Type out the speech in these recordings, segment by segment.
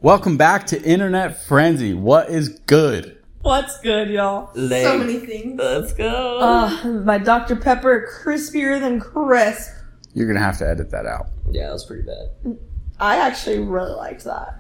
Welcome back to Internet Frenzy. What is good? What's good, y'all? So many things. Let's go. My Dr. Pepper, crispier than crisp. You're going to have to edit that out. Yeah, that was pretty bad. I actually really liked that.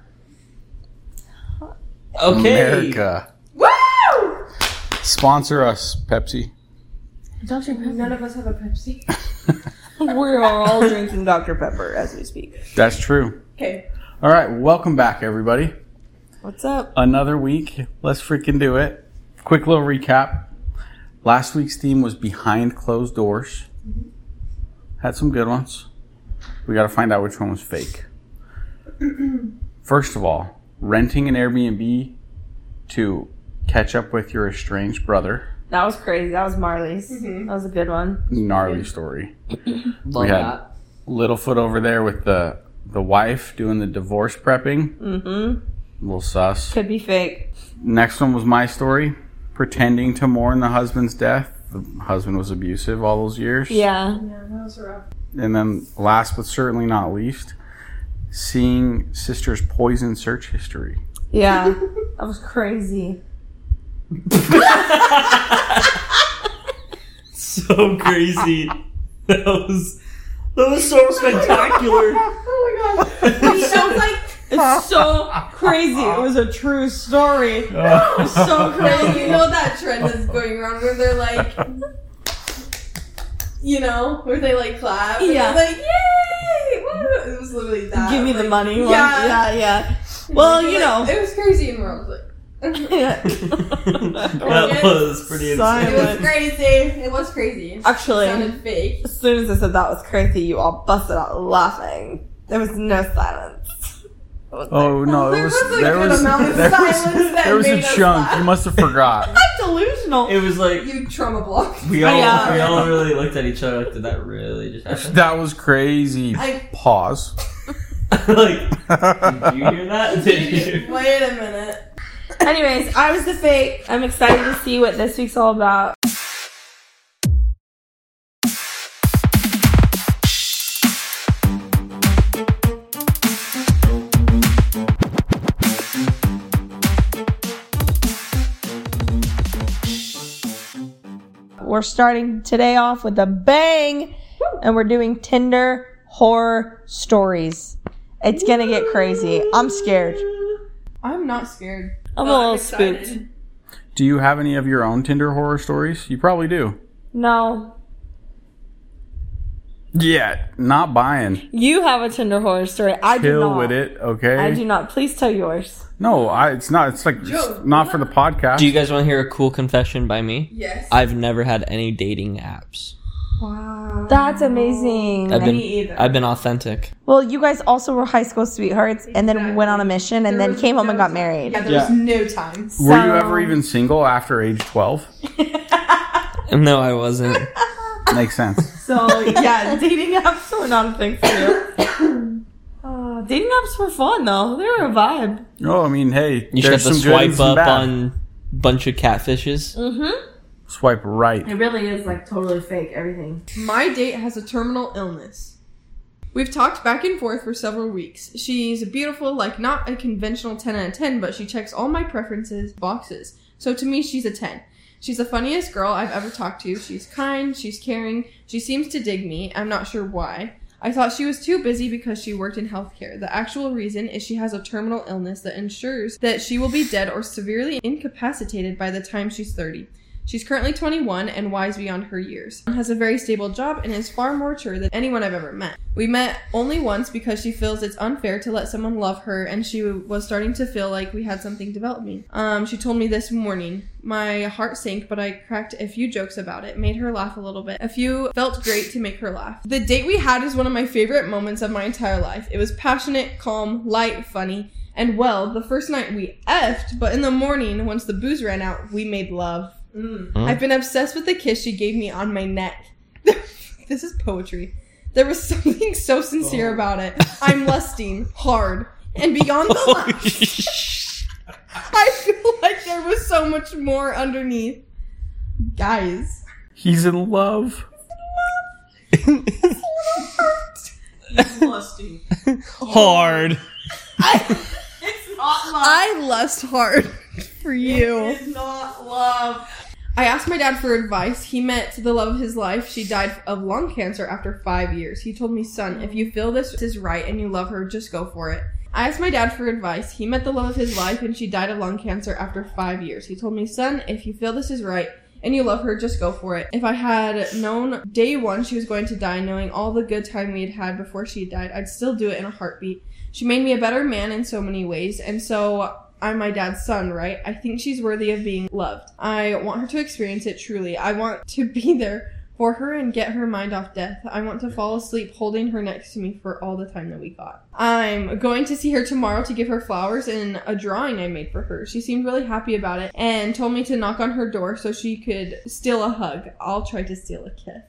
Okay. America. Woo! Sponsor us, Pepsi. Dr. Pepper. None of us have a Pepsi. We're all drinking Dr. Pepper as we speak. That's true. Okay. All right, welcome back, everybody. What's up? Another week. Let's freaking do it. Quick little recap. Last week's theme was behind closed doors. Had some good ones. We got to find out which one was fake. First of all, renting an Airbnb to catch up with your estranged brother. That was crazy. That was Marley's. Mm-hmm. That was a good one. Gnarly story. Love We had that. Littlefoot over there with the wife doing the divorce prepping. Mm-hmm. A little sus. Could be fake. Next one was my story. Pretending to mourn the husband's death. The husband was abusive all those years. Yeah. Yeah, that was rough. And then last but certainly not least, seeing sister's poison search history. Yeah. That was crazy. So crazy. That was so spectacular. Oh my god. It sounds like It's so crazy. It was a true story. It was so crazy. you know that trend that's going around where they're like, where they like clap. And Yeah. they're like, yay! Woo! It was literally that. Give me the like, money. Yeah. Yeah. Well, Like, you know. it was crazy, and we're all like, Yeah. That was pretty Silent. insane. it was crazy. It was crazy. Actually, It sounded fake. as soon as I said that was crazy, you all busted out laughing. There was no silence. Oh no, There was a there good was amount of there silence was, that there was a made us chunk. laugh. You must have forgot. I'm delusional. It was like You trauma blocked. we all Yeah. really looked at each other like, did that really just happen? That was crazy. I- Pause. Like, did you hear that? Did you? Wait a minute. Anyways, I was the fake. I'm excited to see what this week's all about. We're starting today off with a bang, and we're doing Tinder horror stories. It's gonna get crazy. I'm scared. I'm not scared. I'm a Oh, little excited. spooked. Do you have any of your own Tinder horror stories? You probably do. No. Yeah, not buying. You have a Tinder horror story. I do Chill not. with it, okay? I do not. Please tell yours. No, it's not. It's like Joe, not for the podcast. Do you guys want to hear a cool confession by me? Yes. I've never had any dating apps. Wow. That's amazing. I've been authentic. Well, you guys also were high school sweethearts and then went on a mission and then came home and got married. Yeah, there was no time. Were you ever even single after age 12? No, I wasn't. Makes sense. So, yeah, dating apps were not a thing for you. Dating apps were fun, though. They were a vibe. Oh, I mean, hey, You should have there's to some good and swipe some up bad. on bunch of catfishes. Mm-hmm. Swipe right. It really is, like, totally fake, everything. My date has a terminal illness. We've talked back and forth for several weeks. She's beautiful, like not a conventional 10 out of 10, but she checks all my preferences boxes. So to me, she's a 10. She's the funniest girl I've ever talked to. She's kind, she's caring, she seems to dig me. I'm not sure why. I thought she was too busy because she worked in healthcare. The actual reason is she has a terminal illness that ensures that she will be dead or severely incapacitated by the time she's 30. She's currently 21 and wise beyond her years. Has a very stable job and is far more mature than anyone I've ever met. We met only once because she feels it's unfair to let someone love her, and she was starting to feel like we had something developing. She told me this morning. My heart sank, but I cracked a few jokes about it, made her laugh a little bit. A few felt great to make her laugh. The date we had is one of my favorite moments of my entire life. It was passionate, calm, light, funny, and well, the first night we effed, but in the morning, once the booze ran out, we made love. I've been obsessed with the kiss she gave me on my neck. This is poetry. There was something so sincere about it. I'm lusting hard and beyond the last. I feel like there was so much more underneath. Guys. He's in love. Hard. It's not I lust hard for you. It's not love. I asked my dad for advice. He met the love of his life. She died of lung cancer after 5 years. He told me, son, if you feel this is right and you love her, just go for it. I asked my dad for advice. He met the love of his life and she died of lung cancer after 5 years. He told me, son, if you feel this is right and you love her, just go for it. If I had known day one she was going to die, knowing all the good time we had had before she died, I'd still do it in a heartbeat. She made me a better man in so many ways, and so I'm my dad's son, right? I think she's worthy of being loved. I want her to experience it truly. I want to be there for her and get her mind off death. I want to fall asleep holding her next to me for all the time that we got. I'm going to see her tomorrow to give her flowers and a drawing I made for her. She seemed really happy about it and told me to knock on her door so she could steal a hug. I'll try to steal a kiss.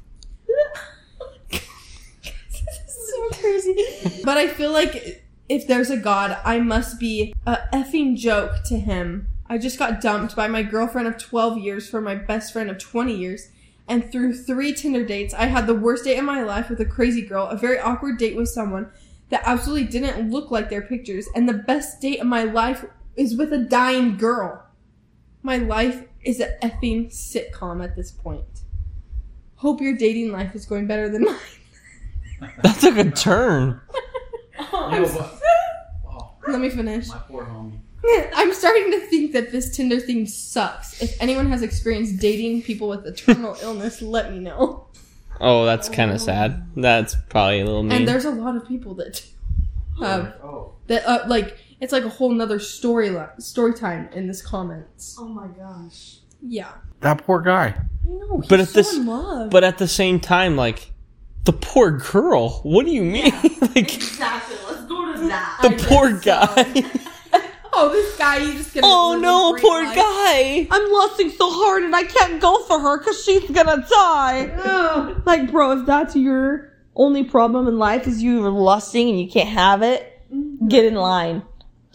This is so crazy. But I feel like if there's a God, I must be a effing joke to him. I just got dumped by my girlfriend of 12 years for my best friend of 20 years. And through 3 Tinder dates, I had the worst date of my life with a crazy girl, a very awkward date with someone that absolutely didn't look like their pictures, and the best date of my life is with a dying girl. My life is an effing sitcom at this point. Hope your dating life is going better than mine. That took a turn. Let me finish. My poor homie. I'm starting to think that this Tinder thing sucks. If anyone has experienced dating people with a terminal illness, let me know. Oh, that's kind of sad. That's probably a little mean. And there's a lot of people that have that like it's like a whole nother story time in this comments. Oh my gosh. Yeah, That poor guy. I know. He's But at so this- in love. But at the same time, like, the poor girl. What do you mean? Like, Exactly. Let's go to that. the poor guy. oh, this guy, he's just gonna. Oh live a no, great poor life. guy. I'm lusting so hard and I can't go for her because she's gonna die. Like, bro, if that's your only problem in life is you lusting and you can't have it, get in line.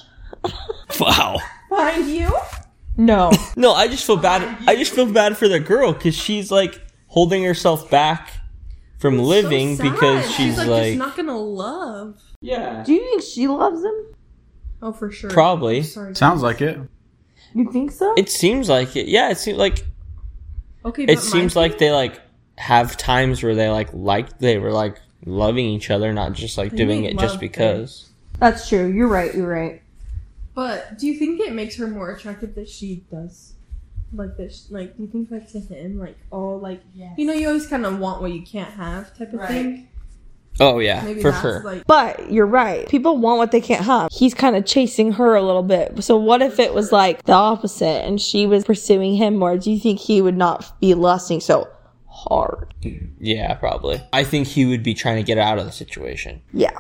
Wow. Behind you? No. No, I just feel bad. I just feel bad for the girl because she's like holding herself back from living So sad. because she's like like, just not gonna love. yeah, Do you think she loves him? Oh, for sure. probably. Sorry. Sounds like it. You think so? It seems like it. Yeah, it seems like Okay, it seems like they like have times where they they were like loving each other, not just like They doing make it just love because. That's true. You're right. You're right. But do you think it makes her more attractive that she does like this? Like, do you think like to him, like, oh, like, you know, you always kind of want what you can't have type of thing? Oh yeah, Maybe for that's sure. like, But you're right. People want what they can't have. He's kind of chasing her a little bit. So what if it was like the opposite and she was pursuing him more? Do you think he would not be lusting so hard? Yeah, probably. I think he would be trying to get out of the situation, Yeah.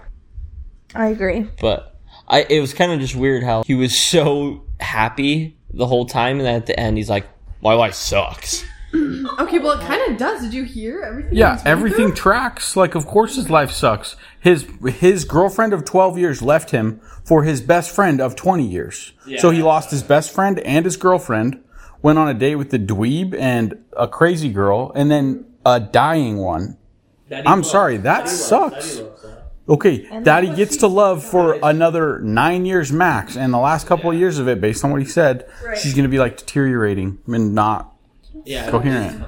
I agree. but it was kind of just weird how he was so happy the whole time, and then at the end he's like, "My life sucks." okay, well, it kind of does. Did you hear everything? Yeah, he's been everything through? tracks. Like, of course his life sucks. His girlfriend of 12 years left him for his best friend of 20 years. So he lost his best friend and his girlfriend, went on a date with the dweeb and a crazy girl, and then a dying one. I'm sorry, that sucks. Okay, Daddy gets to love for another 9 years max, and the last couple of years of it, based on what he said, she's going to be like deteriorating and not coherent.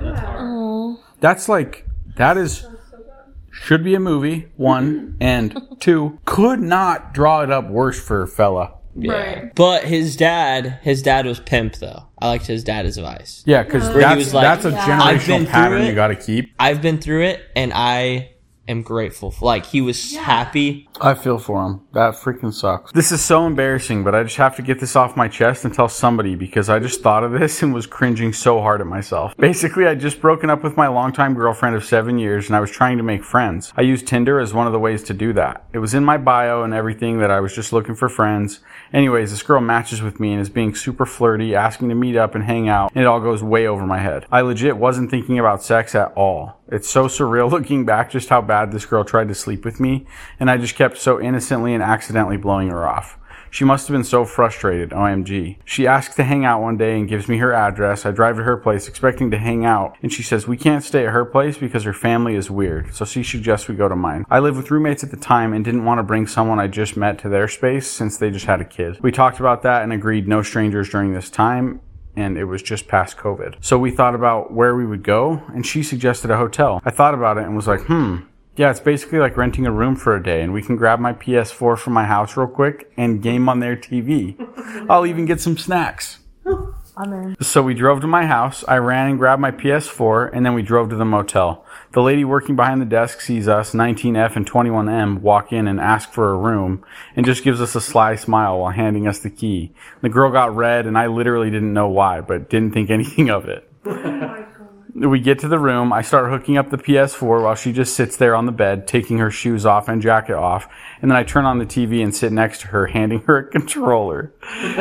That's like, that is, should be a movie, 1, and 2, could not draw it up worse for a fella. Yeah. Right. But his dad was pimp though. I liked his dad's advice. Yeah, because he was like, that's a I've been generational through pattern it. you got to keep. I've been through it, and I am grateful. Like, he was happy. I feel for him. That freaking sucks. This is so embarrassing, but I just have to get this off my chest and tell somebody because I just thought of this and was cringing so hard at myself. Basically, I'd just broken up with my longtime girlfriend of 7 years and I was trying to make friends. I used Tinder as one of the ways to do that. It was in my bio and everything that I was just looking for friends. Anyways, this girl matches with me and is being super flirty, asking to meet up and hang out, and it all goes way over my head. I legit wasn't thinking about sex at all. It's so surreal looking back just how bad this girl tried to sleep with me, and I just kept so innocently and accidentally blowing her off. She must have been so frustrated, OMG. She asks to hang out one day and gives me her address. I drive to her place expecting to hang out, and she says we can't stay at her place because her family is weird, so she suggests we go to mine. I lived with roommates at the time and didn't want to bring someone I just met to their space since they just had a kid. We talked about that and agreed no strangers during this time, and it was just past COVID. So we thought about where we would go, and she suggested a hotel. I thought about it and was like, yeah, it's basically like renting a room for a day, and we can grab my PS4 from my house real quick and game on their TV. I'll even get some snacks. I'm in. So we drove to my house, I ran and grabbed my PS4, and then we drove to the motel. The lady working behind the desk sees us, 19F and 21M, walk in and ask for a room, and just gives us a sly smile while handing us the key. The girl got red, and I literally didn't know why, but didn't think anything of it. We get to the room, I start hooking up the PS4 while she just sits there on the bed, taking her shoes off and jacket off, and then I turn on the TV and sit next to her, handing her a controller.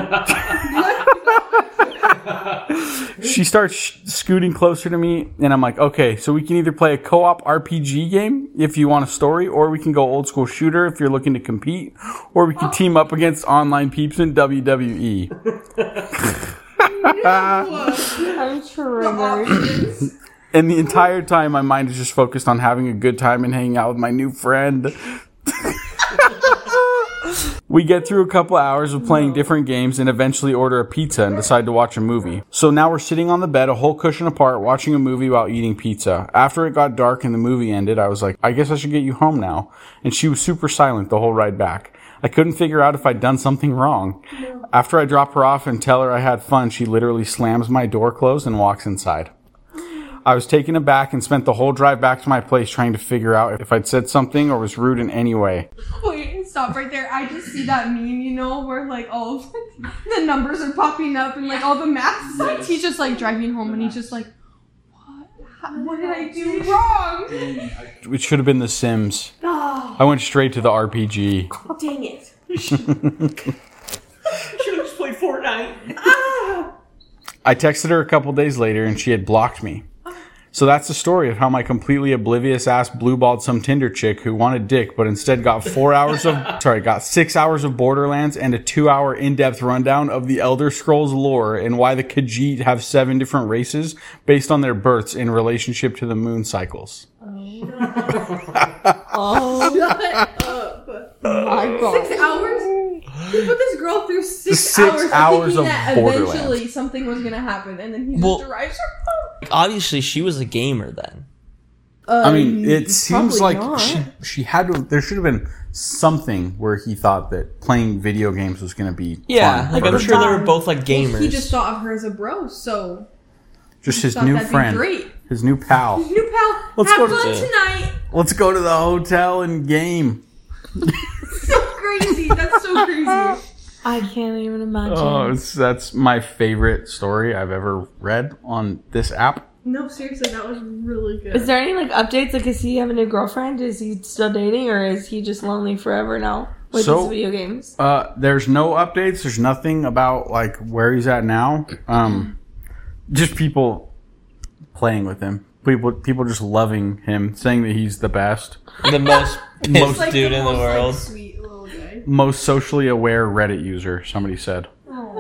She starts scooting closer to me, and I'm like, okay, so we can either play a co-op RPG game if you want a story, or we can go old school shooter if you're looking to compete, or we can team up against online peeps in WWE. I'm triggered. And the entire time, my mind is just focused on having a good time and hanging out with my new friend. We get through a couple hours of playing different games and eventually order a pizza and decide to watch a movie. So now we're sitting on the bed, a whole cushion apart, watching a movie while eating pizza. After it got dark and the movie ended, I was like, I guess I should get you home now. And she was super silent the whole ride back. I couldn't figure out if I'd done something wrong. No. After I drop her off and tell her I had fun, she literally slams my door closed and walks inside. I was taken aback and spent the whole drive back to my place trying to figure out if I'd said something or was rude in any way. Wait, stop right there. I just see that meme, you know, where like all of the numbers are popping up and like all the math signs. He's just like driving home and he's just like, what did I do wrong? It should have been The Sims. I went straight to the RPG. Dang it. Should have just played Fortnite. I texted her a couple days later and she had blocked me. So that's the story of how my completely oblivious ass blue-balled some Tinder chick who wanted dick but instead got 6 hours of Borderlands and a 2-hour in-depth rundown of the Elder Scrolls lore and why the Khajiit have 7 different races based on their births in relationship to the moon cycles. Oh. Shut up. My God. 6 hours? He put this girl through 6 6 hours of thinking that Borderlands. eventually something was going to happen and then he Well- just drives her home. Obviously, she was a gamer then. I mean, it seems probably like not. she had to. There should have been something where he thought that playing video games was going to be Yeah, fun like for I'm her. sure they were both like gamers. He just thought of her as a bro, so Just his thought new that'd be friend, great. his new pal. New pal, Let's have go to- fun tonight. Let's go to the hotel and game. So crazy. That's so crazy. I can't even imagine. Oh, that's my favorite story I've ever read on this app. No, seriously, that was really good. Is there any like updates? Like, does he have a new girlfriend? Is he still dating, or is he just lonely forever now with So- his video games? There's no updates. There's nothing about like where he's at now. Just people playing with him. People just loving him, saying that he's the best, the most pissed Like dude in the most, world. Like, sweet little guy. most socially aware Reddit user. Somebody said.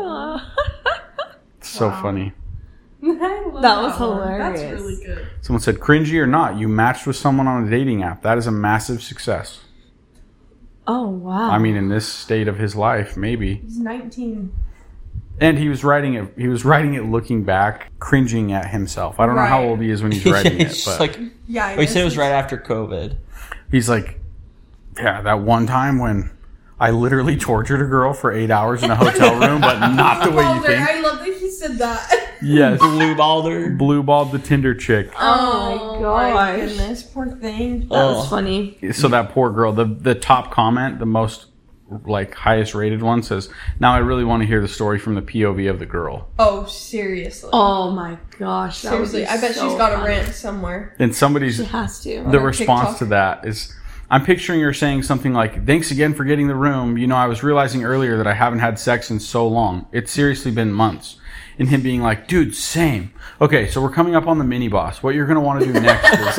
It's so funny. That was hilarious. That's really good. Someone said, cringy or not, you matched with someone on a dating app. That is a massive success. Oh wow! I mean, in this state of his life, maybe. He's 19. And he was writing it. He was writing it, looking back, cringing at himself. I don't know how Right. old he is when he's writing It's it, just but like, Yeah, I he said it guess was it's- right after COVID. he's like, yeah, that one time when I literally tortured a girl for 8 hours in a hotel room, but not the way you Balder, think. I love that he said that. Yes, Blue Balder. blue balled the Tinder chick. Oh my my gosh. goodness, poor thing. That was funny. So that poor girl, the top comment, the most like highest rated one says, "Now I really want to hear the story from the POV of the girl." Oh, seriously. Oh my gosh! That Seriously, would be I bet so she's got a funny. rant somewhere. And somebody's She has to. the her response TikTok. to that is, I'm picturing her saying something like, "Thanks again for getting the room. You know, I was realizing earlier that I haven't had sex in so long. It's seriously been months." And him being like, "Dude, same. Okay, so we're coming up on the mini boss. What you're gonna want to do next is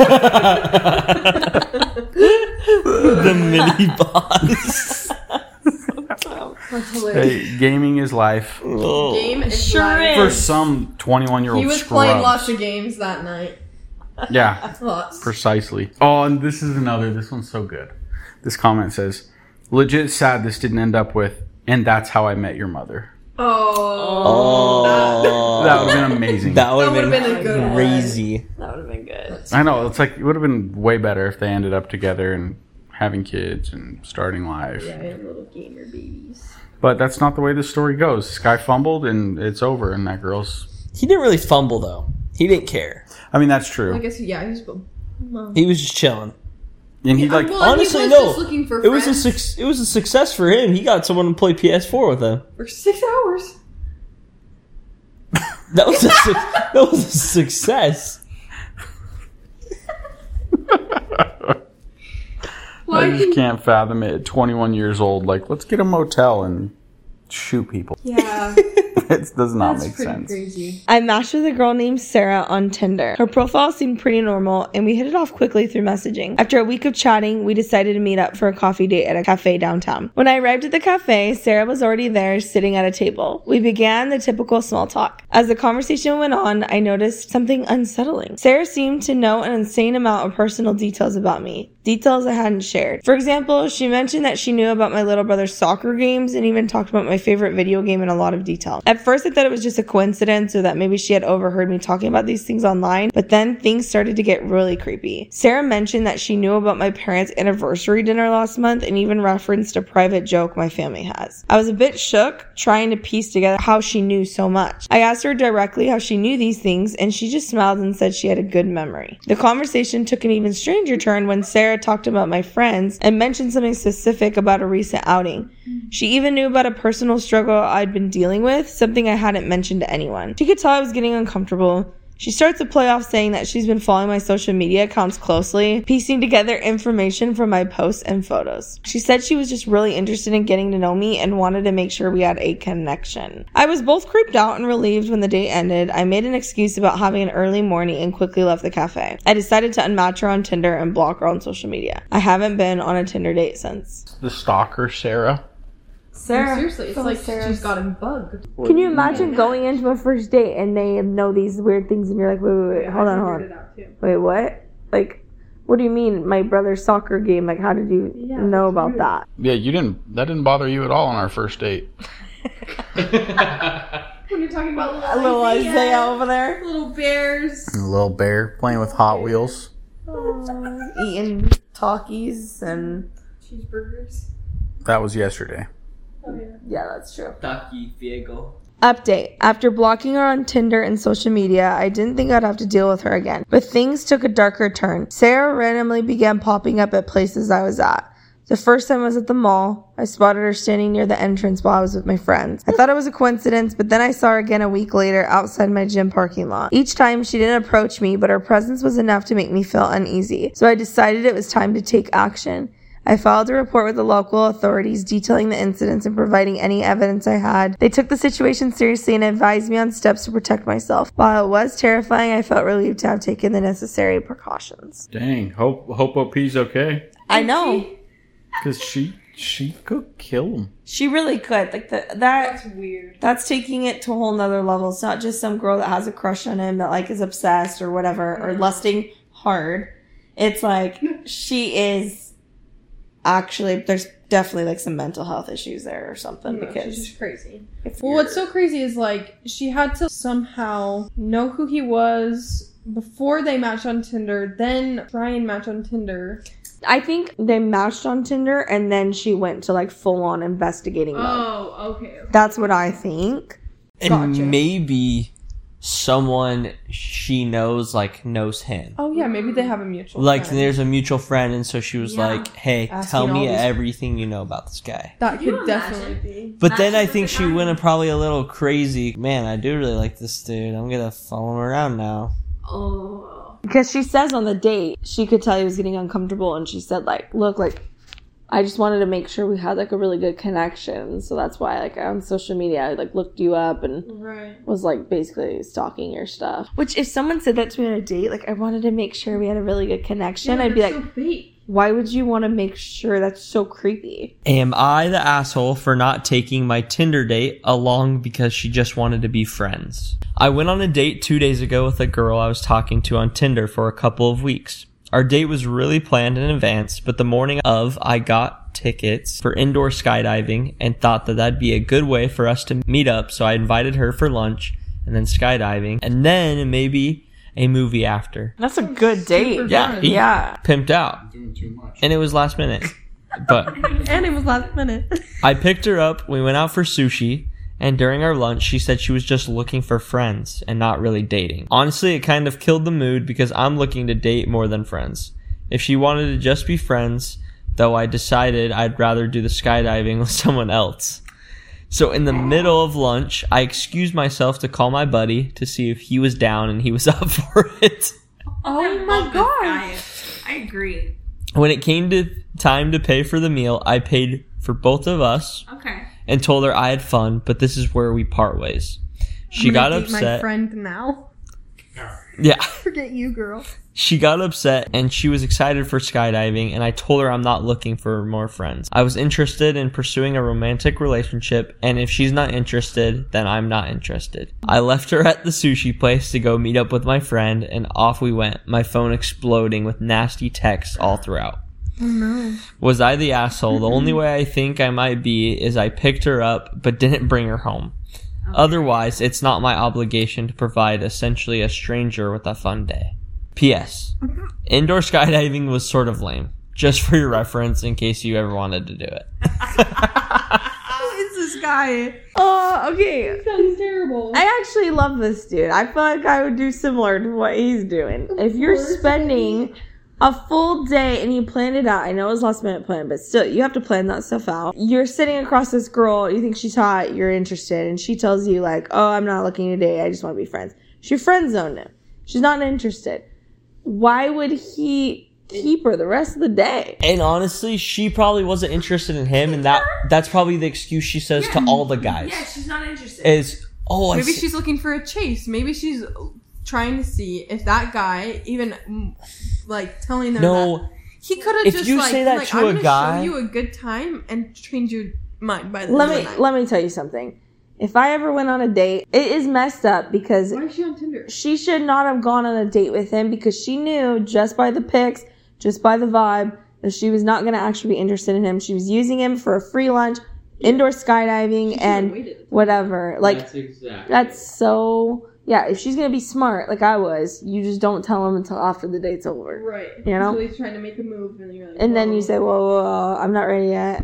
The mini boss. That's hilarious. Hey, gaming is life. Game is Sure life. For some 21-year-old He was scrubs. playing lots of games that night. Yeah, Lots. precisely. Oh, and this is another. This one's so good. This comment says, legit sad this didn't end up with, and that's how I met your mother. Oh. That would have been amazing. That would That have would've been, been a good one. crazy. That would have been good. I know. It's like, it would have been way better if they ended up together and having kids and starting life. Yeah, little gamer babies. But that's not the way this story goes. This guy fumbled and it's over, and that girl's... He didn't really fumble though. He didn't care. I mean, that's true. I guess, yeah, he's... He was just chilling. And he like... Well, honestly, he was no. just looking for It was a friends it was a success for him. He got someone to play PS4 with him. for 6 hours. That was that was a success. I just can't fathom it. At 21 years old, like, let's get a motel and shoot people. Yeah, It does not that's make pretty sense. crazy. I matched with a girl named Sarah on Tinder. Her profile seemed pretty normal, and we hit it off quickly through messaging. After a week of chatting, we decided to meet up for a coffee date at a cafe downtown. When I arrived at the cafe, Sarah was already there, sitting at a table. We began the typical small talk. As the conversation went on, I noticed something unsettling. Sarah seemed to know an insane amount of personal details about me. Details I hadn't shared. For example, she mentioned that she knew about my little brother's soccer games and even talked about my favorite video game in a lot of detail. At first, I thought it was just a coincidence or that maybe she had overheard me talking about these things online, but then things started to get really creepy. Sarah mentioned that she knew about my parents' anniversary dinner last month and even referenced a private joke my family has. I was a bit shook, trying to piece together how she knew so much. I asked her directly how she knew these things, and she just smiled and said she had a good memory. The conversation took an even stranger turn when Sarah talked about my friends and mentioned something specific about a recent outing. She even knew about a personal struggle I'd been dealing with, something I hadn't mentioned to anyone. She could tell I was getting uncomfortable. She starts to play off saying that she's been following my social media accounts closely, piecing together information from my posts and photos. She said she was just really interested in getting to know me and wanted to make sure we had a connection. I was both creeped out and relieved when the date ended. I made an excuse about having an early morning and quickly left the cafe. I decided to unmatch her on Tinder and block her on social media. I haven't been on a Tinder date since. The stalker, Sarah. Sarah, Seriously, it's like she's got him bugged. Can you imagine going into a first date and they know these weird things and you're like, wait, hold on. Wait, what? Like, what do you mean my brother's soccer game? Like, how did you know about that? Yeah, that didn't bother you at all on our first date. When you're talking about A little Isaiah over there. little bears. A little bear playing with Hot Wheels. Eating Takis and... Cheeseburgers. That was yesterday. Yeah, that's true. Taki Fiego. Update. After blocking her on Tinder and social media, I didn't think I'd have to deal with her again. But things took a darker turn. Sarah randomly began popping up at places I was at. The first time was at the mall. I spotted her standing near the entrance while I was with my friends. I thought it was a coincidence, but then I saw her again a week later outside my gym parking lot. Each time she didn't approach me, but her presence was enough to make me feel uneasy. So I decided it was time to take action. I filed a report with the local authorities detailing the incidents and providing any evidence I had. They took the situation seriously and advised me on steps to protect myself. While it was terrifying, I felt relieved to have taken the necessary precautions. Dang, hope OP's okay. I know. Because she could kill him. She really could. Like That's weird. that's taking it to a whole nother level. It's not just some girl that has a crush on him that like is obsessed or whatever or lusting hard. It's like she is actually, there's definitely like some mental health issues there or something She's because just crazy. it's Well, what's so crazy is like she had to somehow know who he was before they matched on Tinder, then try and match on Tinder. I think they matched on Tinder and then she went to like full on investigating mode. Oh, okay. That's what I think. And Gotcha. maybe someone she knows knows him. Oh yeah, maybe they have a mutual Like friend. there's a mutual friend, and so she was Yeah. like, "Hey, Asking tell me all these- everything you know about this guy." That Can you could definitely imagine? be. But then I Matches think with she the guy. went probably a little crazy. Man, I do really like this dude. I'm gonna follow him around now. Oh. Because she says on the date, she could tell he was getting uncomfortable and she said like, look, like, I just wanted to make sure we had like a really good connection. So that's why like on social media, I like looked you up and Right. was like basically stalking your stuff. Which if someone said that to me on a date, like I wanted to make sure we had a really good connection, I'd be like, so fake. Why would you want to make sure? That's so creepy. Am I the asshole for not taking my Tinder date along because she just wanted to be friends? I went on a date 2 days ago with a girl I was talking to on Tinder for a couple of weeks. Our date was really planned in advance, but the morning of, I got tickets for indoor skydiving and thought that that'd be a good way for us to meet up, so I invited her for lunch and then skydiving and then maybe a movie after. That's a good date. Yeah, he pimped out. Doing too much. And it was last minute. But And it was last minute. I picked her up, we went out for sushi, and during our lunch, she said she was just looking for friends and not really dating. Honestly, it kind of killed the mood because I'm looking to date more than friends. If she wanted to just be friends, though, I decided I'd rather do the skydiving with someone else. So in the middle of lunch, I excused myself to call my buddy to see if he was down, and he was up for it. Oh my god. I agree. When it came to time to pay for the meal, I paid for both of us Okay. and told her I had fun, but this is where we part ways. She got My upset. friend now. Yeah. Forget you, girl. She got upset and she was excited for skydiving, and I told her I'm not looking for more friends. I was interested in pursuing a romantic relationship, and if she's not interested, then I'm not interested. I left her at the sushi place to go meet up with my friend, and off we went, my phone exploding with nasty texts all throughout. Oh no. Was I the asshole? The only way I think I might be is I picked her up but didn't bring her home. Otherwise, it's not my obligation to provide essentially a stranger with a fun day. P.S. Indoor skydiving was sort of lame. Just for your reference, in case you ever wanted to do it. Who is this guy? Oh, okay. Sounds terrible. I actually love this dude. I feel like I would do similar to what he's doing. If you're spending a full day and you planned it out, I know it was last minute plan, but still, you have to plan that stuff out. You're sitting across this girl, you think she's hot, you're interested, and she tells you like, oh, I'm not looking to date, I just want to be friends. She friend zoned him. She's not interested. Why would he keep her the rest of the day? And honestly, she probably wasn't interested in him, and that's probably the excuse she says to all the guys. Yeah, she's not interested. Is, oh, Maybe she's looking for a chase. Maybe she's trying to see if that guy even like telling them No. that he could have If just you like, say that like, to I'm a gonna guy- show you a good time and change your mind by the end of the night. Let me tell you something. If I ever went on a date, it is messed up because Why is she on Tinder? she should not have gone on a date with him because she knew just by the pics, just by the vibe, that she was not going to actually be interested in him. She was using him for a free lunch, indoor skydiving, and whatever. Like, that's so... Yeah, if she's going to be smart, like I was, you just don't tell him until after the date's over. Right. You know? So he's trying to make a move, and you're like, And then you say, whoa, I'm not ready yet.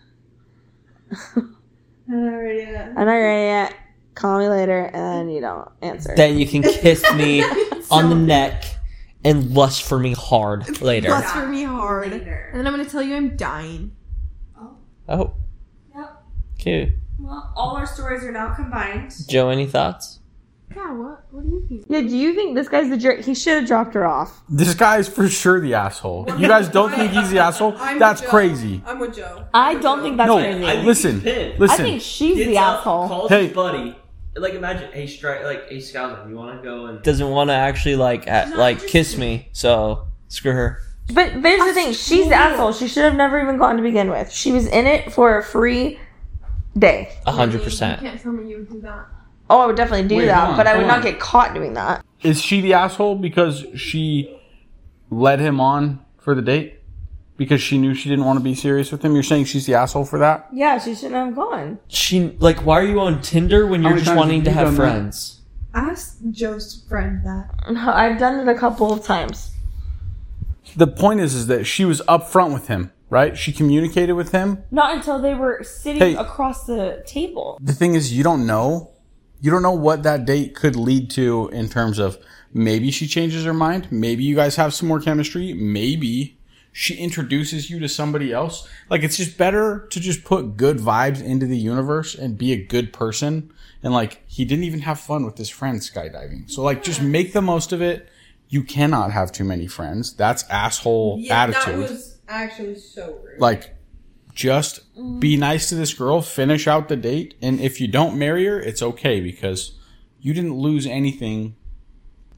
I'm not ready yet. I'm not ready yet. Call me later, and then you don't answer. Then you can kiss me on the neck and lust for me hard later. Lust for me hard. Later. And then I'm going to tell you I'm dying. Oh. Yep. Cute. Well, all our stories are now combined. Joe, any thoughts? Yeah, what do you think? Yeah, do you think this guy's the jerk? He should have dropped her off. This guy is for sure the asshole. You guys don't think he's the asshole? That's crazy. I'm with Joe. I don't think that's No, crazy. listen, I listen. think she's the asshole. Calls Hey. his buddy. Like imagine, hey, Scouser, you want to go and Doesn't want to actually kiss me, so screw her. But here's the thing. She's the asshole. She should have never even gone to begin with. She was in it for a free day. 100%. You can't tell me you would do that. Oh, I would definitely do Wait, that, hold on, but I would hold not on. get caught doing that. Is she the asshole because she led him on for the date? Because she knew she didn't want to be serious with him? You're saying she's the asshole for that? Yeah, she shouldn't have gone. Why are you on Tinder when you're many just times wanting have to you have done that? friends? Ask Joe's friend that. I've done it a couple of times. The point is that she was upfront with him, right? She communicated with him. Not until they were sitting Hey. across the table. The thing is, you don't know. You don't know what that date could lead to in terms of maybe she changes her mind. Maybe you guys have some more chemistry. Maybe she introduces you to somebody else. Like, it's just better to just put good vibes into the universe and be a good person. And like, he didn't even have fun with his friend skydiving. So like, just make the most of it. You cannot have too many friends. That's asshole attitude. That was actually so rude. Like, just be nice to this girl, finish out the date, and if you don't marry her, it's okay because you didn't lose anything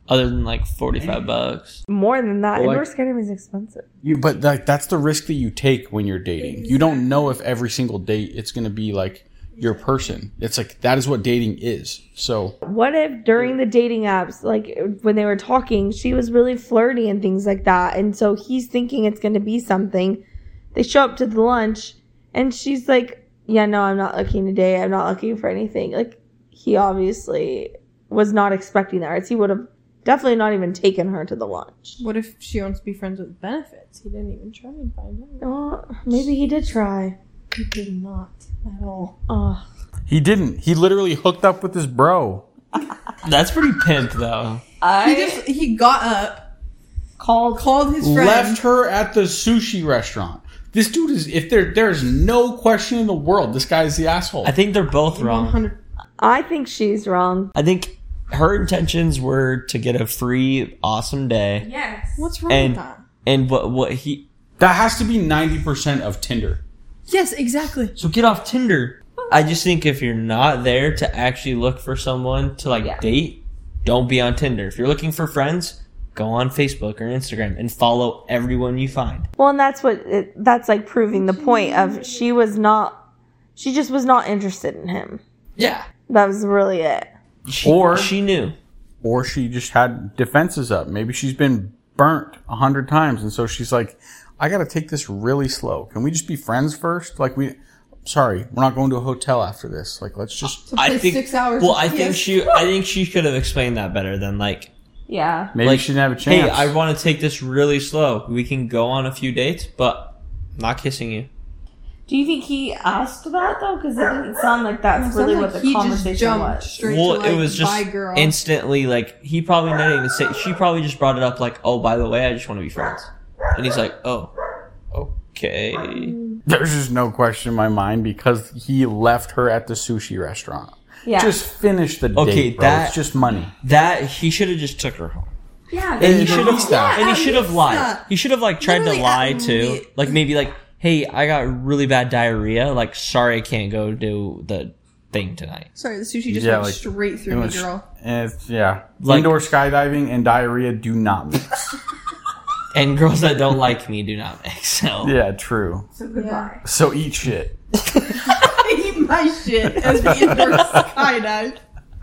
Other than like $45. More than that. Well, like- Indoor skydiving is expensive. But like that's the risk that you take when you're dating. You don't know if every single date it's going to be like your person. It's like that is what dating is. So What if during the dating apps, like when they were talking, she was really flirty and things like that, and so he's thinking it's going to be something. They show up to the lunch, and she's like, "Yeah, no, I'm not looking today. I'm not looking for anything." Like he obviously was not expecting that. Right? He would have definitely not even taken her to the lunch. What if she wants to be friends with benefits? He didn't even try and find out. Oh, maybe he did try. He did not at all. Oh, he didn't. He literally hooked up with his bro. That's pretty pimp, though. He got up, called his friend. Left her at the sushi restaurant. This dude is, if there's no question in the world, this guy is the asshole. I think they're both wrong. 100. I think she's wrong. I think her intentions were to get a free, awesome day. Yes. What's wrong And with that? and what he That has to be 90% of Tinder. Yes, exactly. so get off Tinder. I just think if you're not there to actually look for someone to date, don't be on Tinder. If you're looking for friends, go on Facebook or Instagram and follow everyone you find. Well, and that's like proving the point of she just was not interested in him. Yeah. That was really it. She knew. Or she just had defenses up. Maybe she's been burnt 100 times. And so she's like, I got to take this really slow. Can we just be friends first? Like sorry, we're not going to a hotel after this. Like, let's just. I think 6 hours. Well, of I think PS4. she could have explained that better than like, Yeah. Maybe she didn't have a chance. hey, I want to take this really slow. We can go on a few dates, but I'm not kissing you. Do you think he asked that though? Because it didn't sound like that's really what the he just conversation jumped was. straight Well, to like, it was just bye, girl. instantly like he probably didn't even say. She probably just brought it up like, oh, by the way, I just want to be friends. And he's like, oh, okay. There's just no question in my mind because he left her at the sushi restaurant. Yeah. Just finish the Okay, date, bro. It's just money. That he should have just took her home. Yeah. And he At should least that. have. And he should have lied. that. He should have like tried to Literally lie at too. le- Like maybe like, hey, I got really bad diarrhea. Like, sorry, I can't go do the thing tonight. Sorry, the sushi just Yeah, went like, straight It through me, was- girl. Yeah. Like- Indoor skydiving and diarrhea do not mix. And girls that don't like me do not mix. So Yeah, true. So goodbye. So eat shit. Eat my shit as the indoor skydive.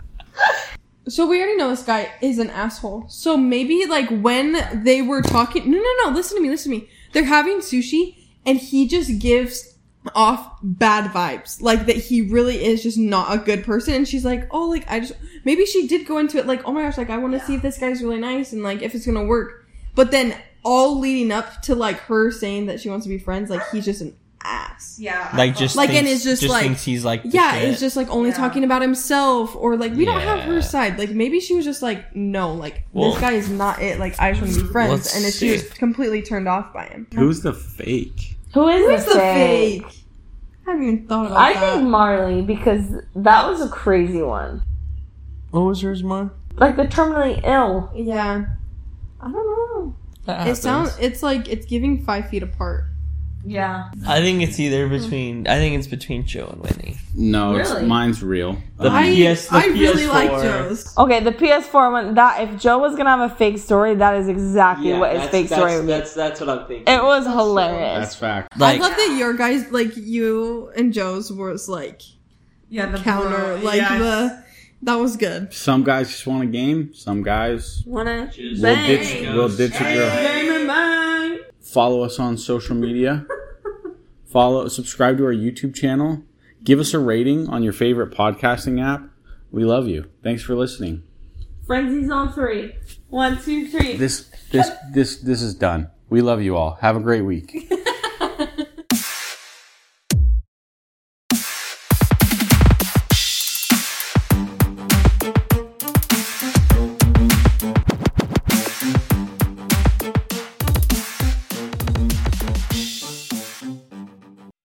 So we already know this guy is an asshole. So maybe like when they were talking, no, listen to me. They're having sushi and he just gives off bad vibes. Like that he really is just not a good person. And she's like, oh, like maybe she did go into it like, oh my gosh, like I want to see if this guy's really nice and like if it's gonna work. But then all leading up to like her saying that she wants to be friends, like he's just an ass. Yeah. like just Like, and thinks, it's just like- thinks he's like the Yeah, shit. it's just like only Yeah. talking about himself or like we don't have Yeah. her side. Like maybe she was just like, no, like Well, this guy is not it. Like I just want to be friends. let's And if she was see. completely turned off by him. Who's the fake? Who is Who's the fake? I haven't even thought about I that. think Marley, because that was a crazy one. What was yours, Mar? Like the terminally ill. Yeah. I don't know. That It sounds. It's like it's giving 5 feet apart. Yeah. I think it's either between. I think it's between Joe and Whitney. No, Really? mine's real. The I the really PS4. like Joe's. Okay, the PS4 one, that if Joe was gonna have a fake story, that is exactly what his fake story would be. That's what I'm thinking. It was hilarious. That's fact. Like, I love that your guys, like you and Joe's, was like Yeah. The counter, bro- like yeah. that was good. Some guys just want a game. Some guys Wanna Just- will bang. ditch a girl. Game and bang. Follow us on social media. Subscribe to our YouTube channel. Give us a rating on your favorite podcasting app. We love you. Thanks for listening. Frenzies on 3. 1, 2, 3. This is done. We love you all. Have a great week.